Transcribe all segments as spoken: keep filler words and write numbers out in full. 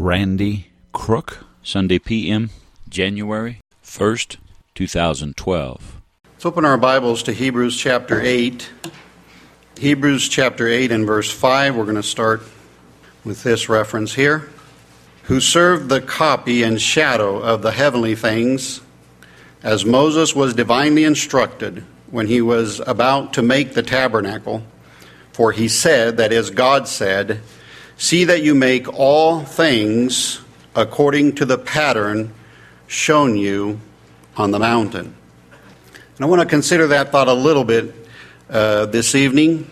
Randy Crook, Sunday P M, January first, two thousand twelve. Let's open our Bibles to Hebrews chapter eight. Hebrews chapter eight and verse five. We're going to start with this reference here. Who served the copy and shadow of the heavenly things, as Moses was divinely instructed when he was about to make the tabernacle. For he said, that is, God said, see that you make all things according to the pattern shown you on the mountain. And I want to consider that thought a little bit uh, this evening,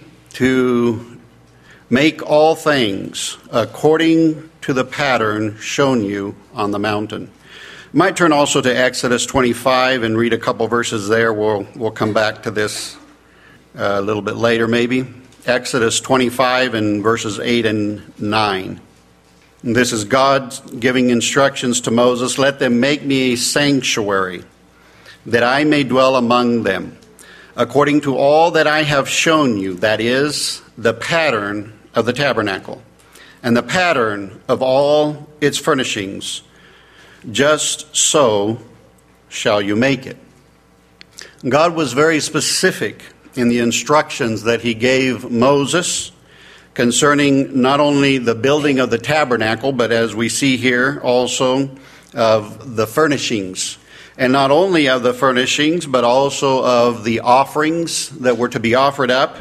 to make all things according to the pattern shown you on the mountain. You might turn also to Exodus twenty-five and read a couple verses there. We'll, we'll come back to this uh, a little bit later maybe. Exodus twenty-five and verses eight and nine. And this is God giving instructions to Moses. Let them make me a sanctuary, that I may dwell among them, according to all that I have shown you, that is, the pattern of the tabernacle, and the pattern of all its furnishings. Just so shall you make it. God was very specific in the instructions that he gave Moses concerning not only the building of the tabernacle, but as we see here also of the furnishings. And not only of the furnishings, but also of the offerings that were to be offered up.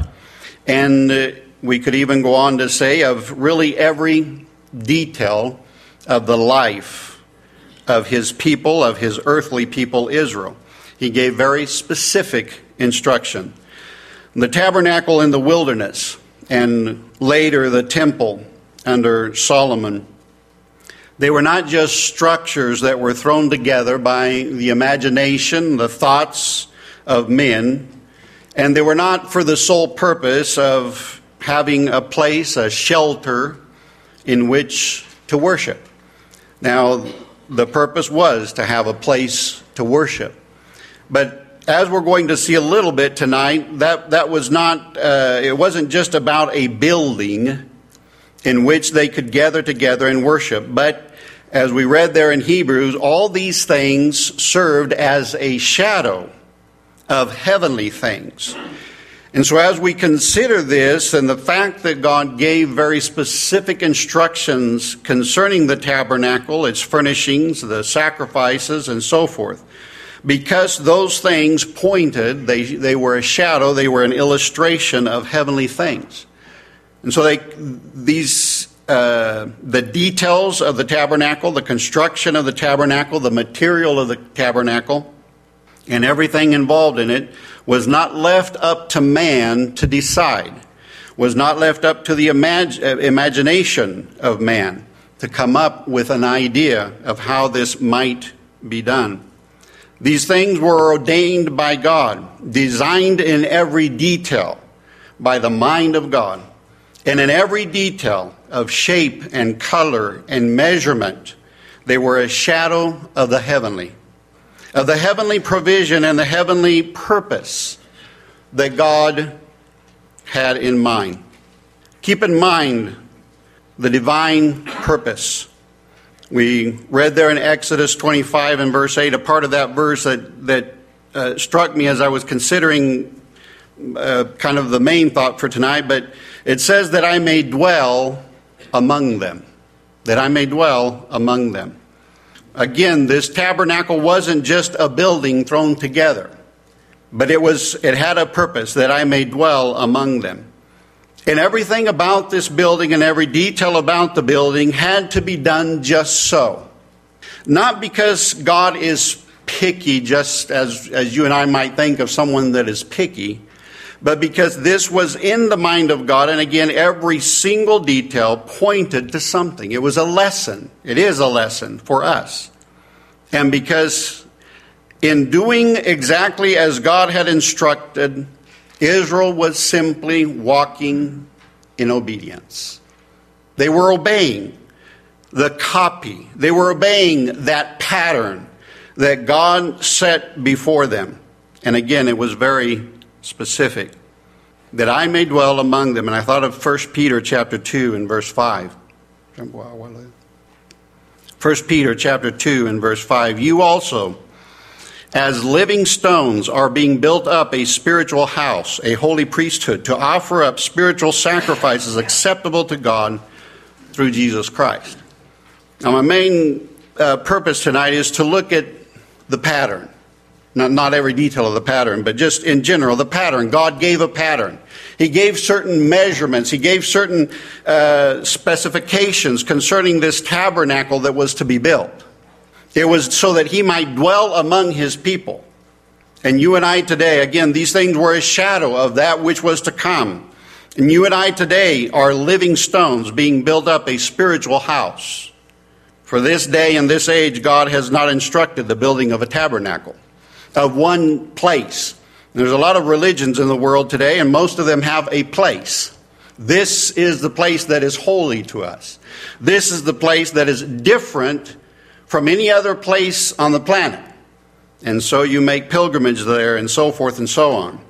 And uh, we could even go on to say of really every detail of the life of his people, of his earthly people, Israel. He gave very specific instruction. The tabernacle in the wilderness, and later the temple under Solomon, they were not just structures that were thrown together by the imagination, the thoughts of men, and they were not for the sole purpose of having a place, a shelter in which to worship. Now, the purpose was to have a place to worship. But as we're going to see a little bit tonight, that, that was not, uh, it wasn't just about a building in which they could gather together and worship. But as we read there in Hebrews, all these things served as a shadow of heavenly things. And so as we consider this and the fact that God gave very specific instructions concerning the tabernacle, its furnishings, the sacrifices, and so forth, because those things pointed, they, they were a shadow, they were an illustration of heavenly things. And so they, these, uh, the details of the tabernacle, the construction of the tabernacle, the material of the tabernacle, and everything involved in it was not left up to man to decide, was not left up to the imag- imagination of man to come up with an idea of how this might be done. These things were ordained by God, designed in every detail by the mind of God. And in every detail of shape and color and measurement, they were a shadow of the heavenly, of the heavenly provision and the heavenly purpose that God had in mind. Keep in mind the divine purpose. We read there in Exodus twenty-five and verse eight, a part of that verse that, that uh, struck me as I was considering uh, kind of the main thought for tonight, but it says that I may dwell among them, that I may dwell among them. Again, this tabernacle wasn't just a building thrown together, but it was, it had a purpose, that I may dwell among them. And everything about this building and every detail about the building had to be done just so. Not because God is picky, just as, as you and I might think of someone that is picky, but because this was in the mind of God. And again, every single detail pointed to something. It was a lesson. It is a lesson for us. And because in doing exactly as God had instructed, Israel was simply walking in obedience. They were obeying the copy. They were obeying that pattern that God set before them. And again, it was very specific. That I may dwell among them. And I thought of First Peter chapter two and verse five. First Peter chapter two and verse five, you also, as living stones, are being built up a spiritual house, a holy priesthood, to offer up spiritual sacrifices acceptable to God through Jesus Christ. Now, my main uh, purpose tonight is to look at the pattern. Not, not every detail of the pattern, but just in general, the pattern. God gave a pattern. He gave certain measurements. He gave certain uh, specifications concerning this tabernacle that was to be built. It was so that he might dwell among his people. And you and I today, again, these things were a shadow of that which was to come. And you and I today are living stones being built up a spiritual house. For this day and this age, God has not instructed the building of a tabernacle, of one place. There's a lot of religions in the world today, and most of them have a place. This is the place that is holy to us. This is the place that is different from any other place on the planet. And so you make pilgrimage there and so forth and so on.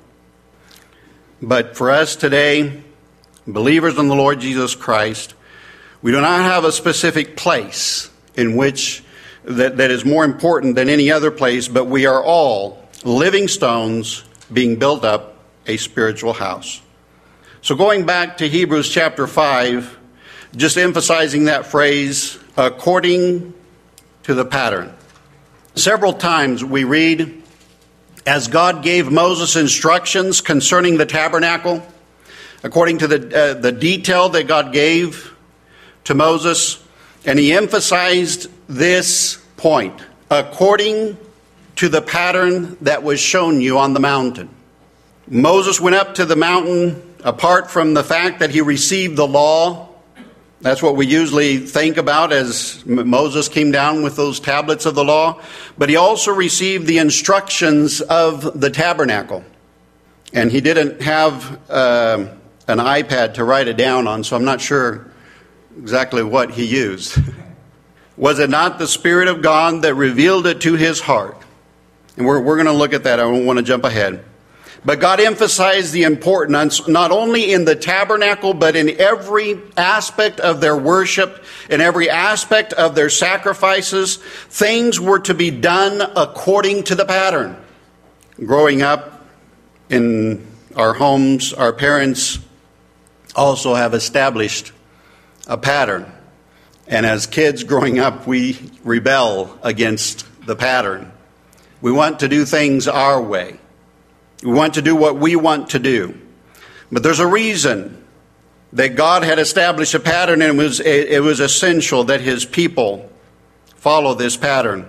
But for us today, believers in the Lord Jesus Christ, we do not have a specific place in which that, that is more important than any other place, but we are all living stones being built up a spiritual house. So going back to Hebrews chapter five, just emphasizing that phrase, according to the pattern. Several times we read, as God gave Moses instructions concerning the tabernacle, according to the, uh, the detail that God gave to Moses, and he emphasized this point, according to the pattern that was shown you on the mountain. Moses went up to the mountain apart from the fact that he received the law. That's what we usually think about as Moses came down with those tablets of the law. But he also received the instructions of the tabernacle. And he didn't have uh, an iPad to write it down on, so I'm not sure exactly what he used. Was it not the Spirit of God that revealed it to his heart? And we're, we're going to look at that. I don't want to jump ahead. But God emphasized the importance not only in the tabernacle, but in every aspect of their worship, in every aspect of their sacrifices. Things were to be done according to the pattern. Growing up in our homes, our parents also have established a pattern. And as kids growing up, we rebel against the pattern. We want to do things our way. We want to do what we want to do. But there's a reason that God had established a pattern, and it was, it was essential that his people follow this pattern.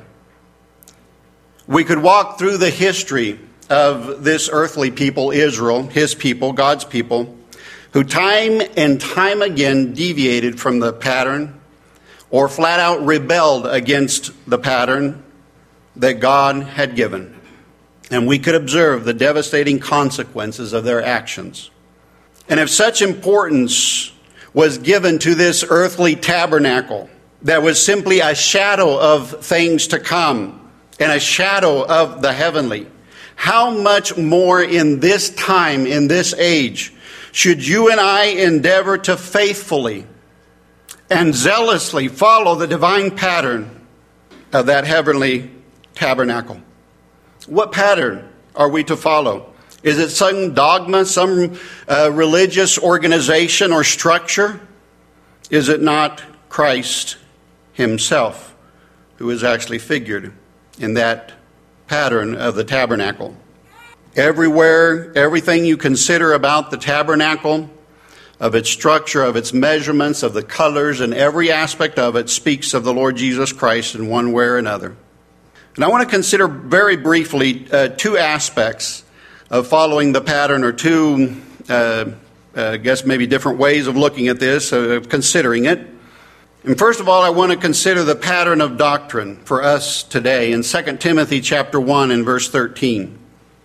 We could walk through the history of this earthly people, Israel, his people, God's people, who time and time again deviated from the pattern or flat out rebelled against the pattern that God had given. And we could observe the devastating consequences of their actions. And if such importance was given to this earthly tabernacle that was simply a shadow of things to come and a shadow of the heavenly, how much more in this time, in this age, should you and I endeavor to faithfully and zealously follow the divine pattern of that heavenly tabernacle? What pattern are we to follow? Is it some dogma, some uh, religious organization or structure? Is it not Christ himself who is actually figured in that pattern of the tabernacle? Everywhere, everything you consider about the tabernacle, of its structure, of its measurements, of the colors, and every aspect of it speaks of the Lord Jesus Christ in one way or another. And I want to consider very briefly uh, two aspects of following the pattern, or two, uh, uh, I guess maybe different ways of looking at this, uh, of considering it. And first of all, I want to consider the pattern of doctrine for us today in Second Timothy chapter one and verse thirteen.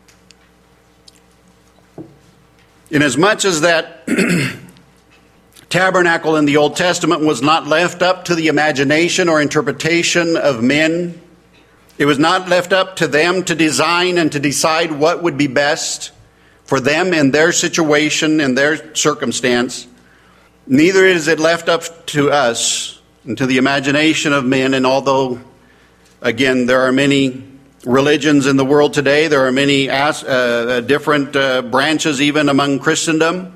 Inasmuch as that tabernacle in the Old Testament was not left up to the imagination or interpretation of men, it was not left up to them to design and to decide what would be best for them in their situation and their circumstance. Neither is it left up to us and to the imagination of men. And although, again, there are many religions in the world today, there are many uh, different uh, branches even among Christendom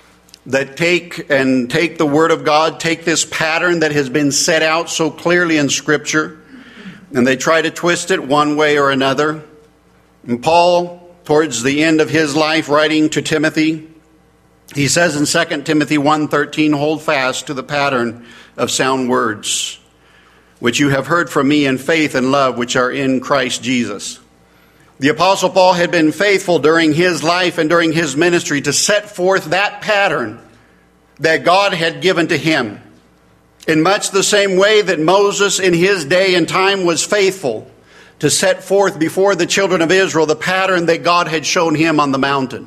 that take and take the Word of God, take this pattern that has been set out so clearly in Scripture, and they try to twist it one way or another. And Paul, towards the end of his life, writing to Timothy, he says in Second Timothy one thirteen, hold fast to the pattern of sound words, which you have heard from me in faith and love, which are in Christ Jesus. The Apostle Paul had been faithful during his life and during his ministry to set forth that pattern that God had given to him. In much the same way that Moses in his day and time was faithful to set forth before the children of Israel the pattern that God had shown him on the mountain.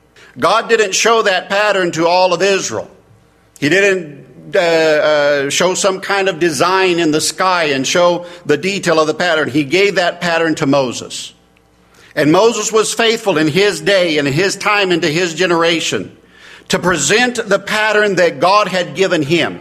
God didn't show that pattern to all of Israel. He didn't uh, uh, show some kind of design in the sky and show the detail of the pattern. He gave that pattern to Moses. And Moses was faithful in his day and in his time and to his generation to present the pattern that God had given him.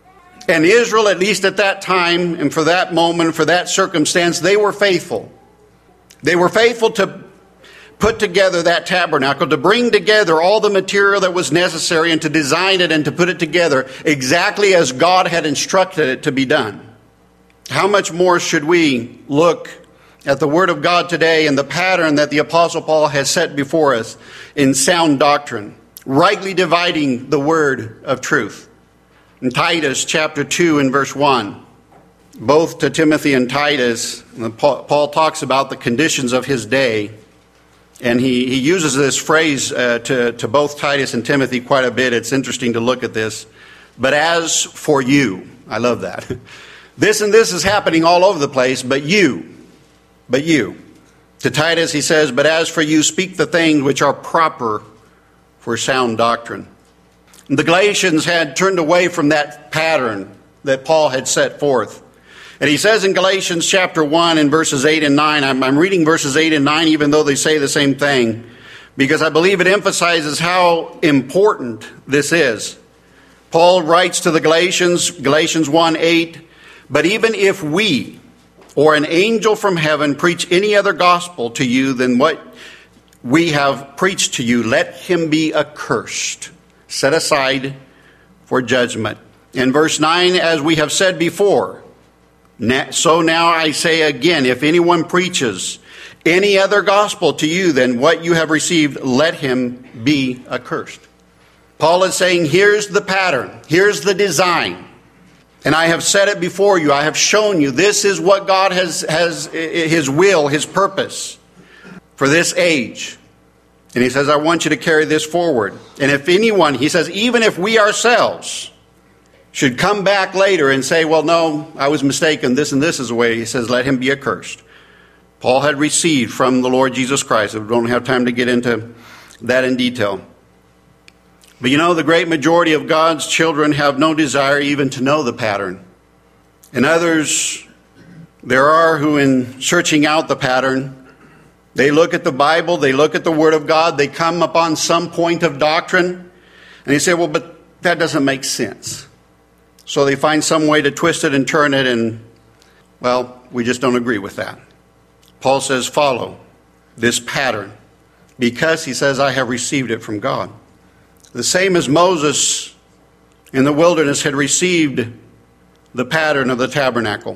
And Israel, at least at that time and for that moment, for that circumstance, they were faithful. They were faithful to put together that tabernacle, to bring together all the material that was necessary and to design it and to put it together exactly as God had instructed it to be done. How much more should we look at the Word of God today and the pattern that the Apostle Paul has set before us in sound doctrine, rightly dividing the word of truth. In Titus chapter two and verse one, both to Timothy and Titus, Paul talks about the conditions of his day, and he, he uses this phrase uh, to, to both Titus and Timothy quite a bit. It's interesting to look at this. But as for you, I love that. This and this is happening all over the place, but you, But you. To Titus he says, but as for you, speak the things which are proper for sound doctrine. And the Galatians had turned away from that pattern that Paul had set forth. And he says in Galatians chapter one and verses eight and nine, I'm, I'm reading verses eight and nine even though they say the same thing, because I believe it emphasizes how important this is. Paul writes to the Galatians, Galatians one eight, but even if we, or an angel from heaven, preach any other gospel to you than what we have preached to you, let him be accursed, set aside for judgment. In verse nine, as we have said before, so now I say again, if anyone preaches any other gospel to you than what you have received, let him be accursed. Paul is saying, here's the pattern, here's the design. And I have said it before you. I have shown you this is what God has, has his will, his purpose for this age. And he says, I want you to carry this forward. And if anyone, he says, even if we ourselves should come back later and say, well, no, I was mistaken. This and this is the way. He says, let him be accursed. Paul had received from the Lord Jesus Christ. We don't have time to get into that in detail. But you know, the great majority of God's children have no desire even to know the pattern. And others, there are who in searching out the pattern, they look at the Bible, they look at the Word of God, they come upon some point of doctrine, and they say, well, but that doesn't make sense. So they find some way to twist it and turn it, and, well, we just don't agree with that. Paul says, follow this pattern, because he says, I have received it from God. The same as Moses in the wilderness had received the pattern of the tabernacle.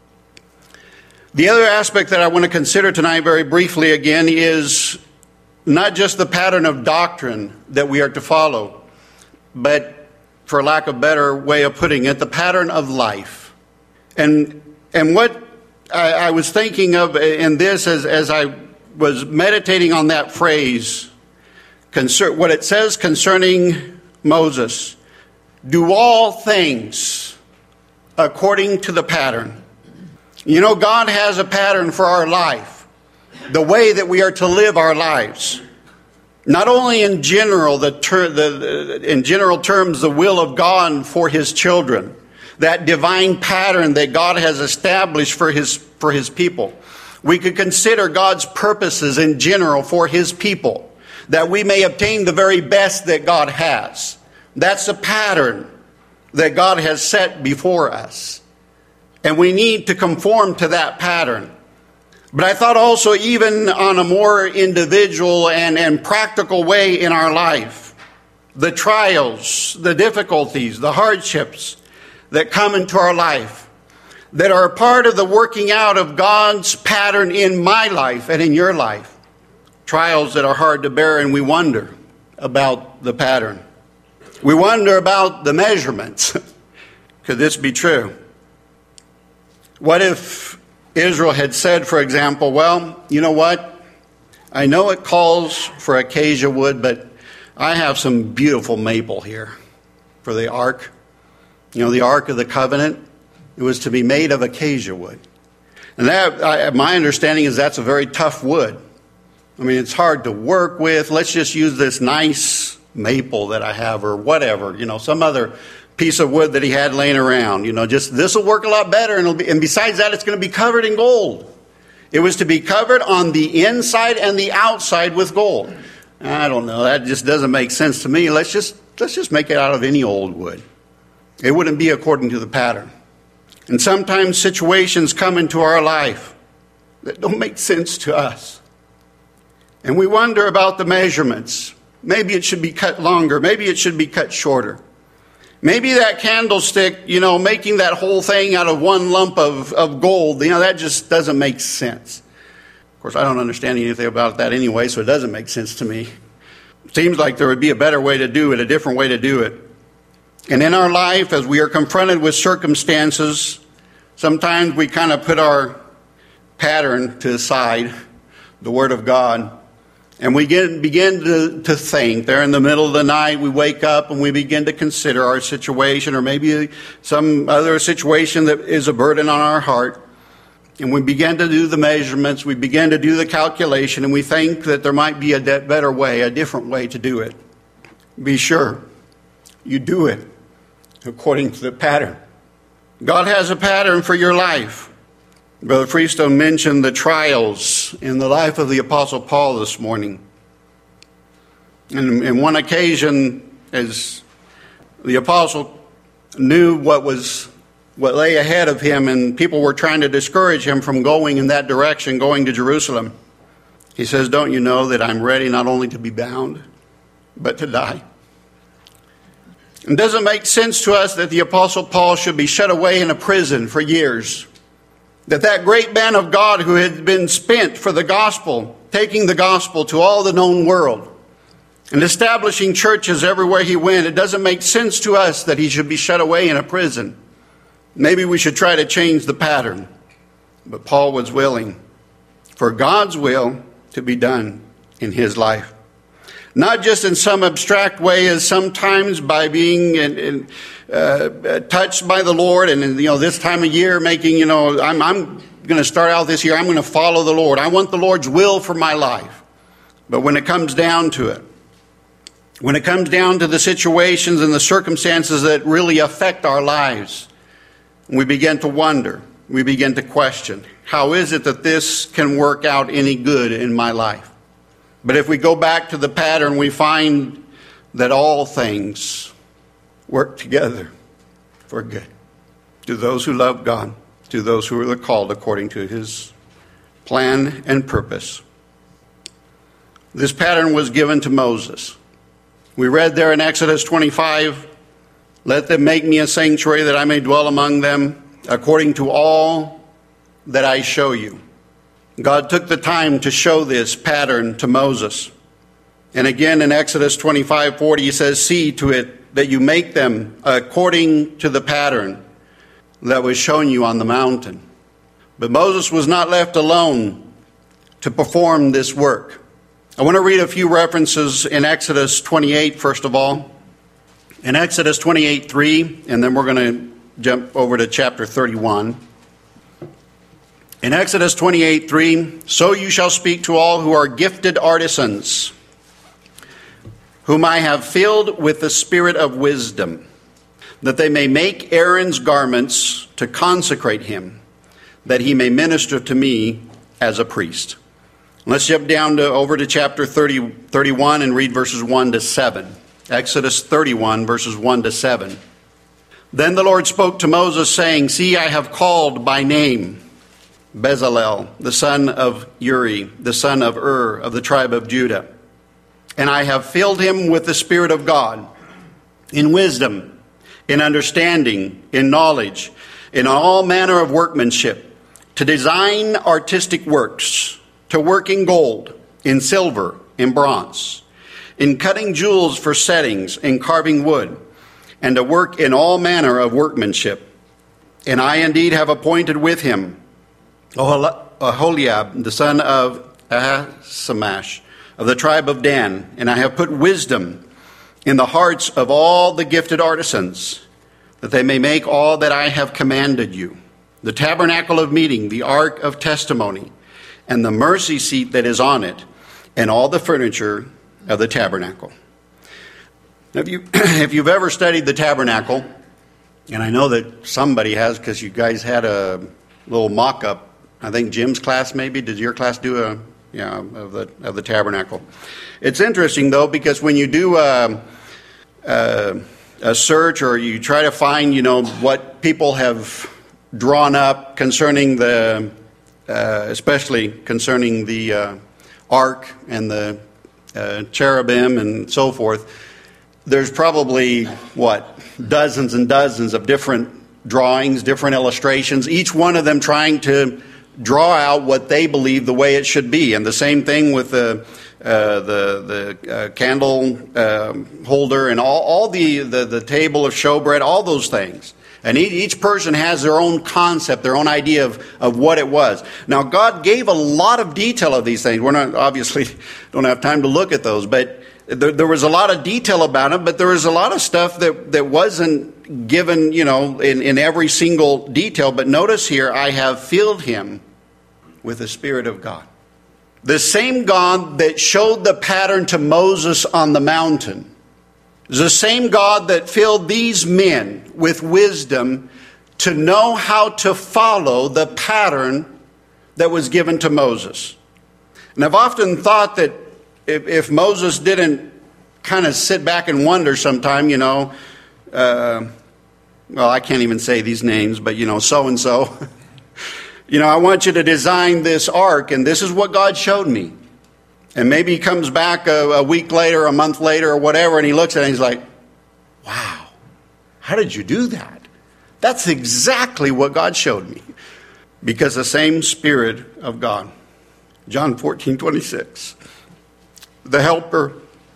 The other aspect that I want to consider tonight very briefly again is not just the pattern of doctrine that we are to follow, but for lack of a better way of putting it, the pattern of life. And and what I, I was thinking of in this as, as I was meditating on that phrase, concern, what it says concerning Moses, do all things according to the pattern. You know, God has a pattern for our life, the way that we are to live our lives. Not only in general, the, ter- the, the in general terms, the will of God for His children, that divine pattern that God has established for His for His people. We could consider God's purposes in general for His people, that we may obtain the very best that God has. That's a pattern that God has set before us. And we need to conform to that pattern. But I thought also even on a more individual and, and practical way in our life, the trials, the difficulties, the hardships that come into our life, that are a part of the working out of God's pattern in my life and in your life. Trials that are hard to bear, and we wonder about the pattern. We wonder about the measurements. Could this be true? What if Israel had said, for example, well, you know what? I know it calls for acacia wood, but I have some beautiful maple here for the ark. You know, the Ark of the Covenant, it was to be made of acacia wood. And that, I, my understanding is that's a very tough wood. I mean, it's hard to work with. Let's just use this nice maple that I have, or whatever, you know, some other piece of wood that he had laying around. You know, just this will work a lot better. And, it'll be, and besides that, it's going to be covered in gold. It was to be covered on the inside and the outside with gold. I don't know. That just doesn't make sense to me. Let's just let's just make it out of any old wood. It wouldn't be according to the pattern. And sometimes situations come into our life that don't make sense to us. And we wonder about the measurements. Maybe it should be cut longer. Maybe it should be cut shorter. Maybe that candlestick, you know, making that whole thing out of one lump of, of gold, you know, that just doesn't make sense. Of course, I don't understand anything about that anyway, so it doesn't make sense to me. It seems like there would be a better way to do it, a different way to do it. And in our life, as we are confronted with circumstances, sometimes we kind of put our pattern to the side, the Word of God, and we get, begin to, to think. There in the middle of the night, we wake up and we begin to consider our situation, or maybe some other situation that is a burden on our heart. And we begin to do the measurements, we begin to do the calculation, and we think that there might be a de- better way, a different way to do it. Be sure you do it according to the pattern. God has a pattern for your life. Brother Freestone mentioned the trials in the life of the Apostle Paul this morning. And in one occasion, as the Apostle knew what was what lay ahead of him, and people were trying to discourage him from going in that direction, going to Jerusalem, he says, "Don't you know that I'm ready not only to be bound, but to die?" It doesn't make sense to us that the Apostle Paul should be shut away in a prison for years. That that great man of God who had been spent for the gospel, taking the gospel to all the known world, and establishing churches everywhere he went, it doesn't make sense to us that he should be shut away in a prison. Maybe we should try to change the pattern. But Paul was willing for God's will to be done in his life. Not just in some abstract way, as sometimes by being in, in, uh, touched by the Lord, and you know, this time of year making, you know, I'm, I'm going to start out this year, I'm going to follow the Lord. I want the Lord's will for my life. But when it comes down to it, when it comes down to the situations and the circumstances that really affect our lives, we begin to wonder, we begin to question, how is it that this can work out any good in my life? But if we go back to the pattern, we find that all things work together for good to those who love God, to those who are called according to his plan and purpose. This pattern was given to Moses. We read there in Exodus twenty-five, "Let them make me a sanctuary that I may dwell among them according to all that I show you." God took the time to show this pattern to Moses. And again in Exodus twenty-five forty, he says, "See to it that you make them according to the pattern that was shown you on the mountain." But Moses was not left alone to perform this work. I want to read a few references in Exodus twenty-eight, first of all. In Exodus twenty-eight three, and then we're going to jump over to chapter thirty-one. In Exodus twenty-eight three, "So you shall speak to all who are gifted artisans, whom I have filled with the spirit of wisdom, that they may make Aaron's garments to consecrate him, that he may minister to me as a priest." Let's jump down to over to chapter thirty, thirty-one and read verses one to seven. Exodus thirty-one, verses one to seven. Then the Lord spoke to Moses, saying, See, I have called by name Bezalel, the son of Uri, the son of Ur, of the tribe of Judah. And I have filled him with the Spirit of God, in wisdom, in understanding, in knowledge, in all manner of workmanship, to design artistic works, to work in gold, in silver, in bronze, in cutting jewels for settings, in carving wood, and to work in all manner of workmanship. And I indeed have appointed with him Aholiab, the son of Ahisamach, of the tribe of Dan, and I have put wisdom in the hearts of all the gifted artisans, that they may make all that I have commanded you: the tabernacle of meeting, the ark of testimony, and the mercy seat that is on it, and all the furniture of the tabernacle. Now, if, you, if you've ever studied the tabernacle, and I know that somebody has because you guys had a little mock-up, I think Jim's class maybe, did your class do a, yeah, of the of the tabernacle? It's interesting though, because when you do a, a, a search, or you try to find, you know, what people have drawn up concerning the, uh, especially concerning the uh, ark and the uh, cherubim and so forth, there's probably, what, dozens and dozens of different drawings, different illustrations, each one of them trying to draw out what they believe the way it should be. And the same thing with the uh, the the uh, candle uh, holder and all, all the, the, the table of showbread, all those things. And each, each person has their own concept, their own idea of, of what it was. Now, God gave a lot of detail of these things. We're not, obviously, don't have time to look at those, but there, there was a lot of detail about it, but there was a lot of stuff that, that wasn't given, you know, in, in every single detail. But notice here, I have filled him with the Spirit of God. The same God that showed the pattern to Moses on the mountain is the same God that filled these men with wisdom to know how to follow the pattern that was given to Moses. And I've often thought that if, if Moses didn't kind of sit back and wonder sometime, you know, uh, well, I can't even say these names, but, you know, so-and-so. You know, I want you to design this ark, and this is what God showed me. And maybe he comes back a, a week later, a month later, or whatever, and he looks at it and he's like, wow, how did you do that? That's exactly what God showed me. Because the same Spirit of God. John fourteen twenty-six. The Helper,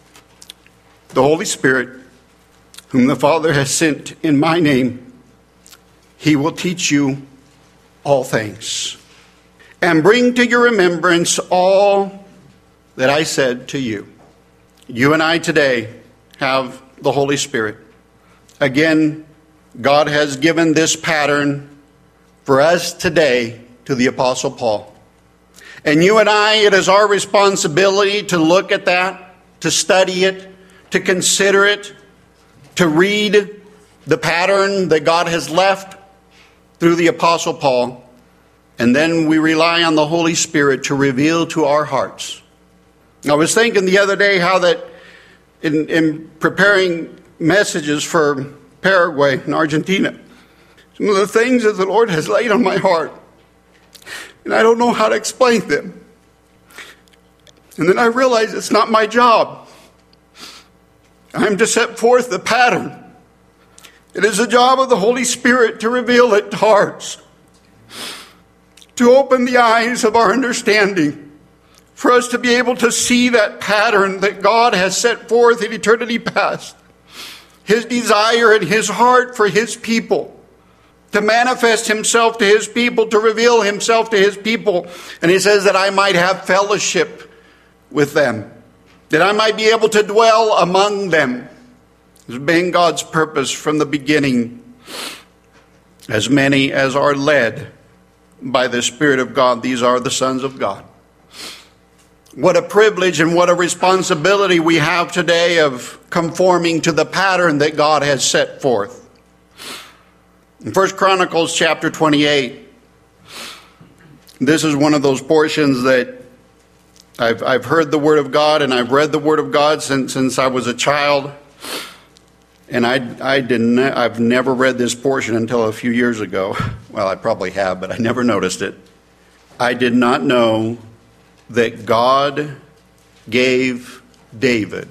the Holy Spirit, whom the Father has sent in my name, he will teach you all things, and bring to your remembrance all that I said to you. You and I today have the Holy Spirit. Again, God has given this pattern for us today to the Apostle Paul. And you and I, it is our responsibility to look at that, to study it, to consider it, to read the pattern that God has left through the Apostle Paul, and then we rely on the Holy Spirit to reveal to our hearts. I was thinking the other day how that in, in preparing messages for Paraguay and Argentina, some of the things that the Lord has laid on my heart, and I don't know how to explain them. And then I realized it's not my job. I'm to set forth the pattern. It is the job of the Holy Spirit to reveal it to hearts, to open the eyes of our understanding, for us to be able to see that pattern that God has set forth in eternity past, his desire and his heart for his people, to manifest himself to his people, to reveal himself to his people. And he says that I might have fellowship with them, that I might be able to dwell among them. It's been God's purpose from the beginning. As many as are led by the Spirit of God, these are the sons of God. What a privilege and what a responsibility we have today of conforming to the pattern that God has set forth. In First Chronicles chapter twenty-eight, this is one of those portions that I've, I've heard the Word of God and I've read the Word of God since, since I was a child. And I, I didn't, I've never read this portion until a few years ago. Well, I probably have, but I never noticed it. I did not know that God gave David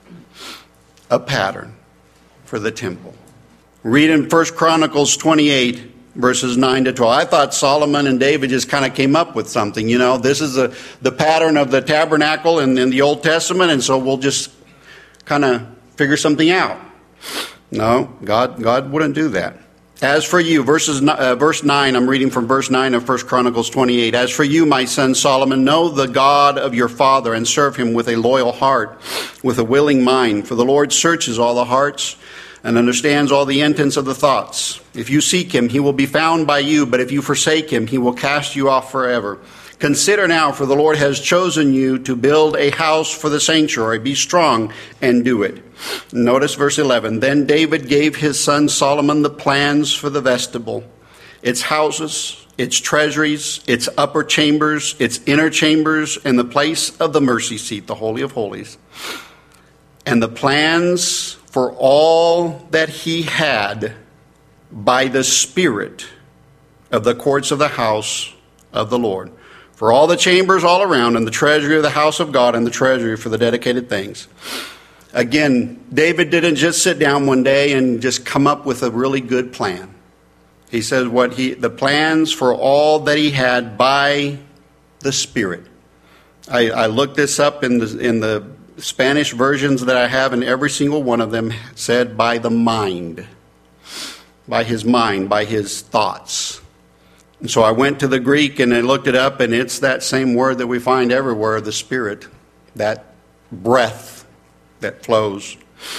a pattern for the temple. Read in First Chronicles twenty-eight, verses nine to twelve. I thought Solomon and David just kind of came up with something. You know, this is a, the pattern of the tabernacle in, in the Old Testament, and so we'll just kind of figure something out. No, God, God wouldn't do that. As for you, verses, uh, verse nine, I'm reading from verse nine of First Chronicles twenty-eight. As for you, my son Solomon, know the God of your father and serve him with a loyal heart, with a willing mind. For the Lord searches all the hearts and understands all the intents of the thoughts. If you seek him, he will be found by you, but if you forsake him, he will cast you off forever. Consider now, for the Lord has chosen you to build a house for the sanctuary. Be strong and do it. Notice verse eleven. Then David gave his son Solomon the plans for the vestibule, its houses, its treasuries, its upper chambers, its inner chambers, and the place of the mercy seat, the Holy of Holies, and the plans for all that he had by the Spirit of the courts of the house of the Lord, for all the chambers all around, and the treasury of the house of God, and the treasury for the dedicated things. Again, David didn't just sit down one day and just come up with a really good plan. He says what he the plans for all that he had by the Spirit. I, I looked this up in the in the Spanish versions that I have, and every single one of them said by the mind, by his mind, by his thoughts. And so I went to the Greek and I looked it up, and it's that same word that we find everywhere, the Spirit, that breath that flows.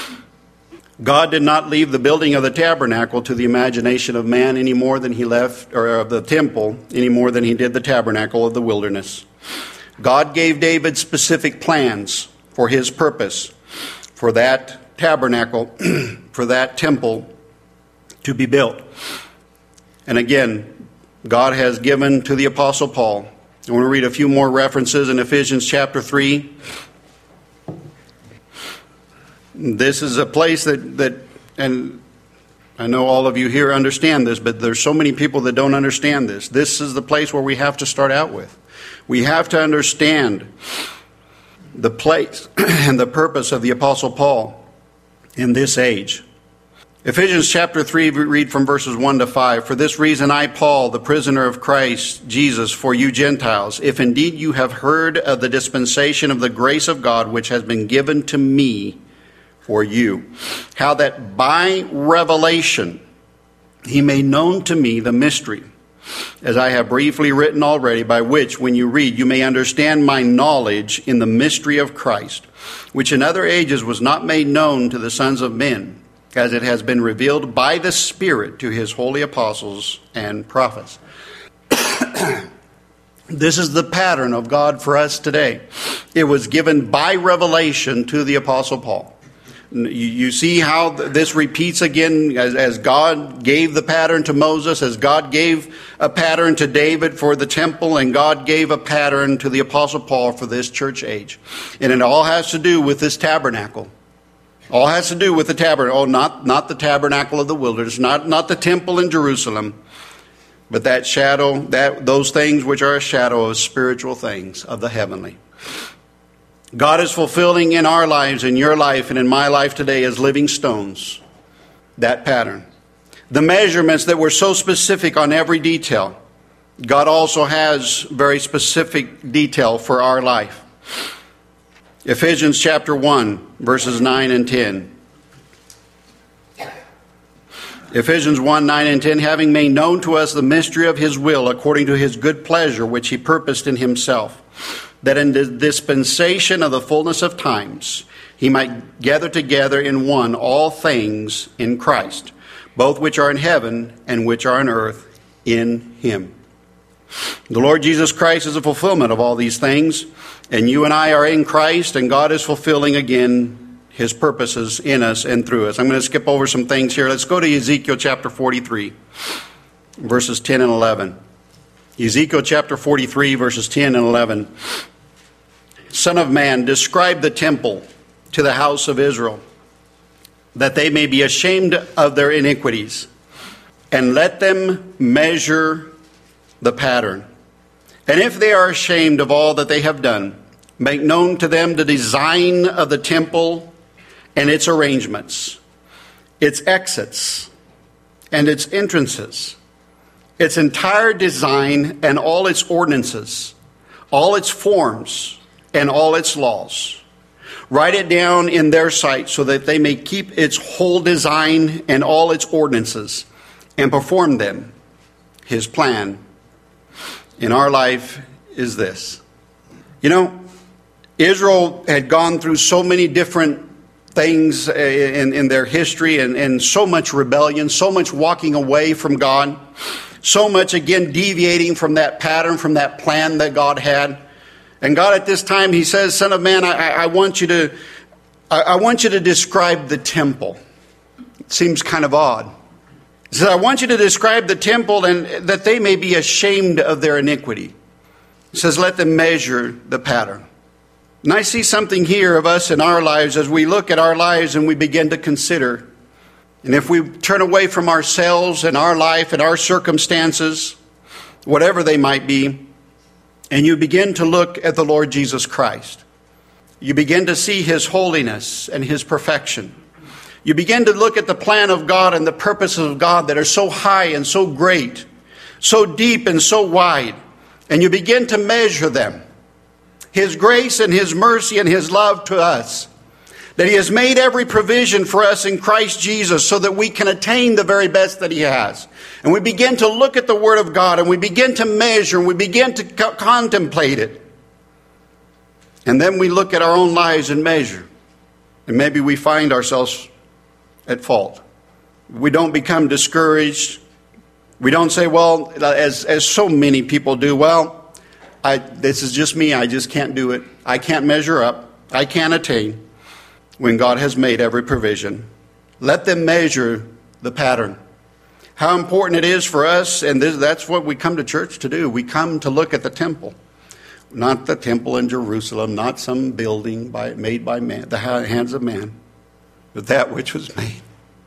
God did not leave the building of the tabernacle to the imagination of man any more than he left, or of the temple, any more than he did the tabernacle of the wilderness. God gave David specific plans for his purpose, for that tabernacle, for that temple to be built. And again, God has given to the Apostle Paul. I want to read a few more references in Ephesians chapter three. This is a place that, that, and I know all of you here understand this, but there's so many people that don't understand this. This is the place where we have to start out with. We have to understand the place and the purpose of the Apostle Paul in this age. Ephesians chapter three, we read from verses one to five. For this reason I, Paul, the prisoner of Christ Jesus, for you Gentiles, if indeed you have heard of the dispensation of the grace of God which has been given to me for you, how that by revelation he made known to me the mystery, as I have briefly written already, by which, when you read, you may understand my knowledge in the mystery of Christ, which in other ages was not made known to the sons of men, as it has been revealed by the Spirit to his holy apostles and prophets. This is the pattern of God for us today. It was given by revelation to the Apostle Paul. You see how this repeats again, as, as God gave the pattern to Moses, as God gave a pattern to David for the temple, and God gave a pattern to the Apostle Paul for this church age. And it all has to do with this tabernacle. All has to do with the tabernacle. Oh, not, not the tabernacle of the wilderness, not, not the temple in Jerusalem, but that shadow, that those things which are a shadow of spiritual things, of the heavenly. God is fulfilling in our lives, in your life, and in my life today as living stones, that pattern. The measurements that were so specific on every detail, God also has very specific detail for our life. Ephesians chapter one, verses nine and ten. Ephesians one, nine and ten, having made known to us the mystery of his will, according to his good pleasure, which he purposed in himself, that in the dispensation of the fullness of times he might gather together in one all things in Christ, both which are in heaven and which are on earth in him. The Lord Jesus Christ is the fulfillment of all these things, and you and I are in Christ, and God is fulfilling again his purposes in us and through us. I'm going to skip over some things here. Let's go to Ezekiel chapter forty-three, verses ten and eleven. Ezekiel chapter forty-three, verses ten and eleven. Son of man, describe the temple to the house of Israel. that they may be ashamed of their iniquities, and let them measure the pattern. And if they are ashamed of all that they have done, make known to them the design of the temple and its arrangements, its exits and its entrances, its entire design and all its ordinances, all its forms and all its laws. Write it down in their sight so that they may keep its whole design and all its ordinances and perform them. His plan in our life is this. You know, Israel had gone through so many different things in, in their history, and, and so much rebellion, so much walking away from God, so much, again, deviating from that pattern, from that plan that God had. And God at this time, he says, Son of man, I, I want you to I, I want you to describe the temple. It seems kind of odd. He says, I want you to describe the temple, and that they may be ashamed of their iniquity. He says, let them measure the pattern. And I see something here of us in our lives as we look at our lives and we begin to consider. And if we turn away from ourselves and our life and our circumstances, whatever they might be, and you begin to look at the Lord Jesus Christ, you begin to see his holiness and his perfection. You begin to look at the plan of God and the purposes of God that are so high and so great, so deep and so wide, and you begin to measure them. His grace and his mercy and his love to us, that he has made every provision for us in Christ Jesus so that we can attain the very best that he has. And we begin to look at the Word of God, and we begin to measure, and we begin to co- contemplate it. And then we look at our own lives and measure. And maybe we find ourselves at fault. We don't become discouraged. We don't say, well, as, as so many people do, well, I, this is just me. I just can't do it. I can't measure up. I can't attain, when God has made every provision. Let them measure the pattern. How important it is for us, and this, that's what we come to church to do. We come to look at the temple. Not the temple in Jerusalem, not some building by, made by man, the hands of man, but that which was made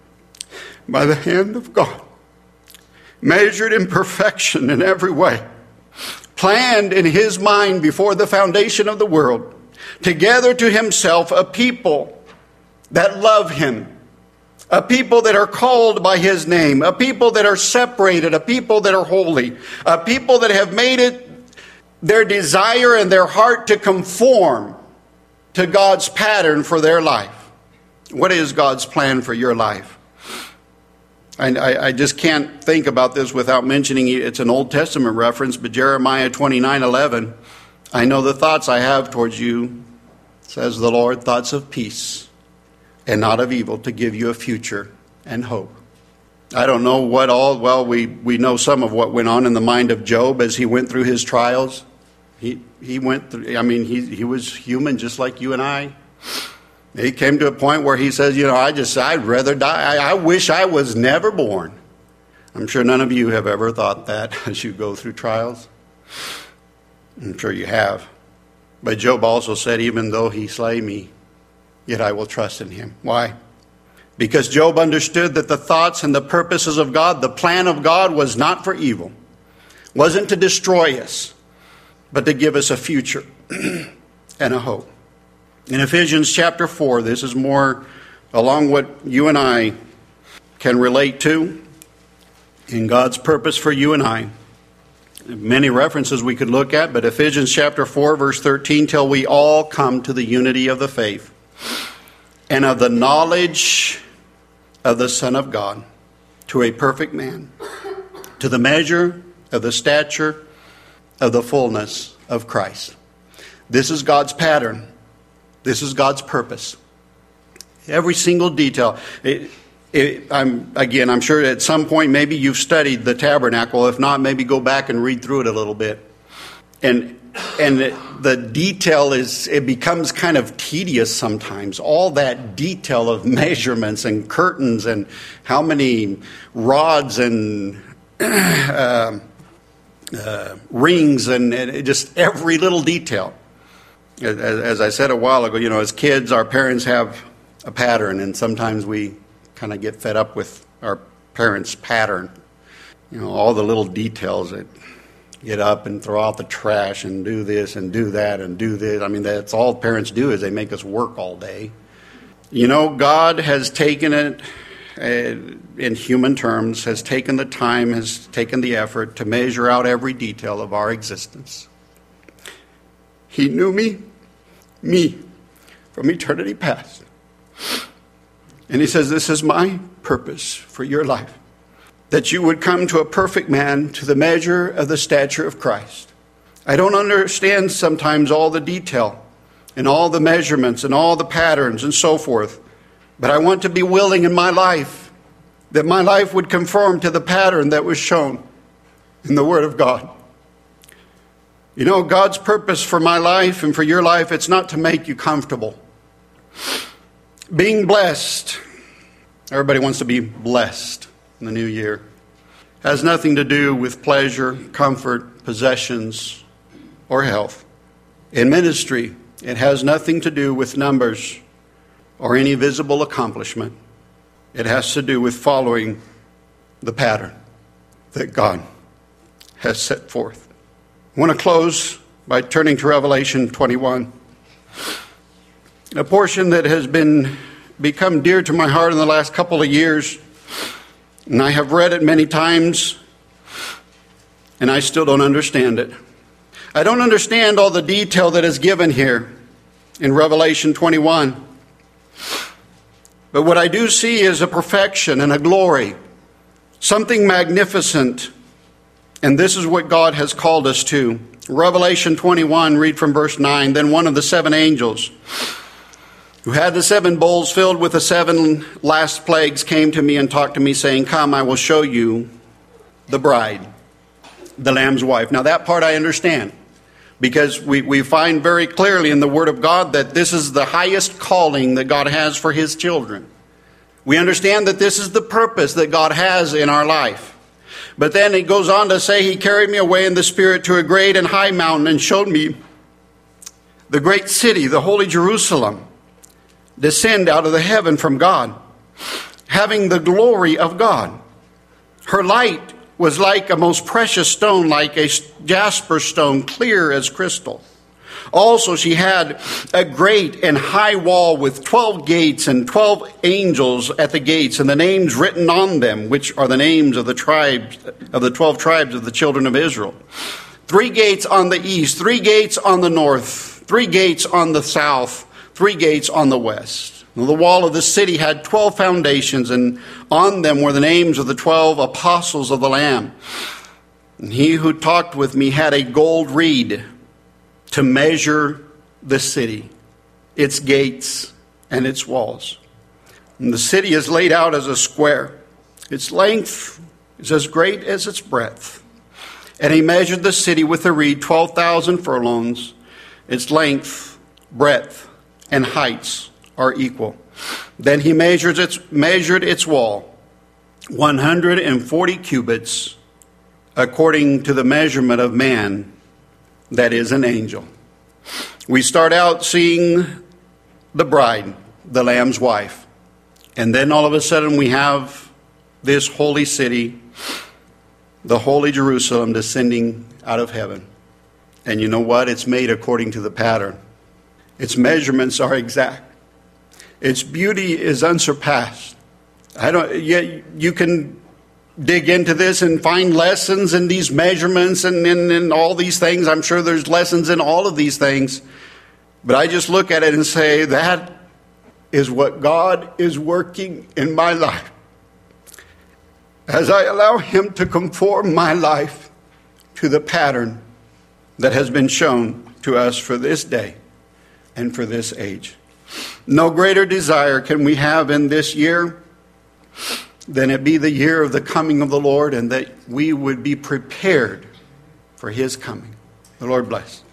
by the hand of God, measured in perfection in every way, planned in his mind before the foundation of the world, to gather to himself a people that love him, a people that are called by his name, a people that are separated, a people that are holy, a people that have made it their desire and their heart to conform to God's pattern for their life. What is God's plan for your life? And I, I just can't think about this without mentioning, it's an Old Testament reference, but Jeremiah twenty-nine eleven, I know the thoughts I have towards you, says the Lord, thoughts of peace and not of evil, to give you a future and hope. I don't know what all, well, we, we know some of what went on in the mind of Job as he went through his trials. He he went through, I mean, he he was human just like you and I. He came to a point where he says, you know, I just, I'd rather die. I, I wish I was never born. I'm sure none of you have ever thought that as you go through trials. I'm sure you have. But Job also said, even though he slay me, yet I will trust in him. Why? Because Job understood that the thoughts and the purposes of God, the plan of God was not for evil, wasn't to destroy us, but to give us a future and a hope. In Ephesians chapter four, this is more along what you and I can relate to in God's purpose for you and I. Many references we could look at, but Ephesians chapter four, verse thirteen, till we all come to the unity of the faith and of the knowledge of the Son of God, to a perfect man, to the measure of the stature of the fullness of Christ. This is God's pattern. This is God's purpose. Every single detail. It, it, I'm, again, I'm sure at some point maybe you've studied the tabernacle. If not, maybe go back and read through it a little bit. And and it, the detail is, it becomes kind of tedious sometimes. All that detail of measurements and curtains and how many rods and uh, uh, rings and, and just every little detail. As I said a while ago, you know, as kids, our parents have a pattern, and sometimes we kind of get fed up with our parents' pattern. You know, all the little details that get up and throw out the trash and do this and do that and do this. I mean, that's all parents do is they make us work all day. You know, God has taken it, uh, in human terms, has taken the time, has taken the effort to measure out every detail of our existence. He knew me, me, from eternity past. And he says, this is my purpose for your life, that you would come to a perfect man, to the measure of the stature of Christ. I don't understand sometimes all the detail and all the measurements and all the patterns and so forth, but I want to be willing in my life that my life would conform to the pattern that was shown in the Word of God. You know, God's purpose for my life and for your life, it's not to make you comfortable. Being blessed, everybody wants to be blessed in the new year, has nothing to do with pleasure, comfort, possessions, or health. In ministry, it has nothing to do with numbers or any visible accomplishment. It has to do with following the pattern that God has set forth. I want to close by turning to Revelation twenty-one, a portion that has been become dear to my heart in the last couple of years, and I have read it many times, and I still don't understand it. I don't understand all the detail that is given here in Revelation twenty-one. But what I do see is a perfection and a glory, something magnificent. And this is what God has called us to. Revelation twenty-one, read from verse nine. Then one of the seven angels, who had the seven bowls filled with the seven last plagues, came to me and talked to me, saying, come, I will show you the bride, the Lamb's wife. Now that part I understand, because we, we find very clearly in the Word of God that this is the highest calling that God has for His children. We understand that this is the purpose that God has in our life. But then it goes on to say, He carried me away in the Spirit to a great and high mountain and showed me the great city, the holy Jerusalem, descend out of the heaven from God, having the glory of God. Her light was like a most precious stone, like a jasper stone, clear as crystal. Also she had a great and high wall with twelve gates and twelve angels at the gates, and the names written on them, which are the names of the tribes of the twelve tribes of the children of Israel. Three gates on the east, three gates on the north, three gates on the south, three gates on the west. The wall of the city had twelve foundations, and on them were the names of the twelve apostles of the Lamb. And he who talked with me had a gold reed to measure the city, its gates, and its walls. And the city is laid out as a square. Its length is as great as its breadth. And he measured the city with a reed, twelve thousand furlongs. Its length, breadth, and heights are equal. Then he measured its, measured its wall, one hundred forty cubits, according to the measurement of man, that is an angel. We start out seeing the bride, the Lamb's wife. And then all of a sudden we have this holy city, the holy Jerusalem, descending out of heaven. And you know what? It's made according to the pattern. Its measurements are exact. Its beauty is unsurpassed. I don't. Yeah, you can dig into this and find lessons in these measurements and in, in all these things. I'm sure there's lessons in all of these things. But I just look at it and say, that is what God is working in my life. As I allow Him to conform my life to the pattern that has been shown to us for this day and for this age. No greater desire can we have in this year than it be the year of the coming of the Lord, and that we would be prepared for His coming. The Lord bless.